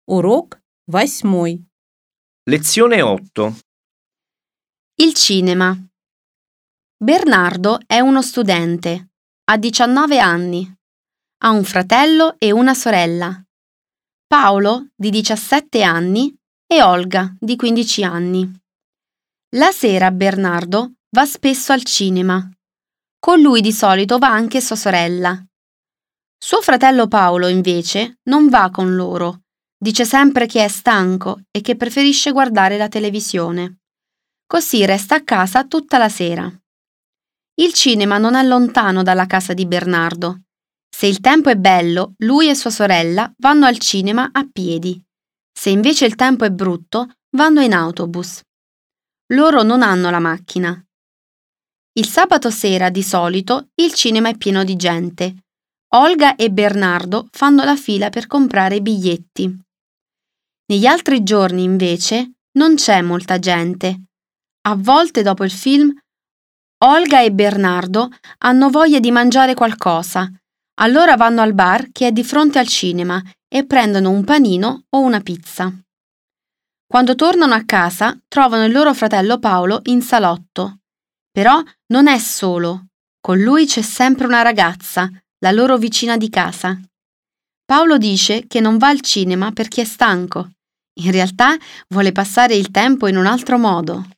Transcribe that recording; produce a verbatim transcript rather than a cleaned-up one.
Урок восьмой. Lezione otto. Il cinema. Bernardo è uno studente. Ha diciannove anni. Ha un fratello e una sorella. Paolo, di diciassette anni, e Olga, di quindici anni. La sera Bernardo va spesso al cinema. Con lui di solito va anche sua sorella. Suo fratello Paolo, invece, non va con loro. Dice sempre che è stanco e che preferisce guardare la televisione. Così resta a casa tutta la sera. Il cinema non è lontano dalla casa di Bernardo. Se il tempo è bello, lui e sua sorella vanno al cinema a piedi. Se invece il tempo è brutto, vanno in autobus. Loro non hanno la macchina. Il sabato sera, di solito, il cinema è pieno di gente. Olga e Bernardo fanno la fila per comprare i biglietti. Negli altri giorni, invece, non c'è molta gente. A volte, dopo il film, Olga e Bernardo hanno voglia di mangiare qualcosa. Allora vanno al bar che è di fronte al cinema e prendono un panino o una pizza. Quando tornano a casa, trovano il loro fratello Paolo in salotto. Però non è solo. Con lui c'è sempre una ragazza, la loro vicina di casa. Paolo dice che non va al cinema perché è stanco. In realtà vuole passare il tempo in un altro modo.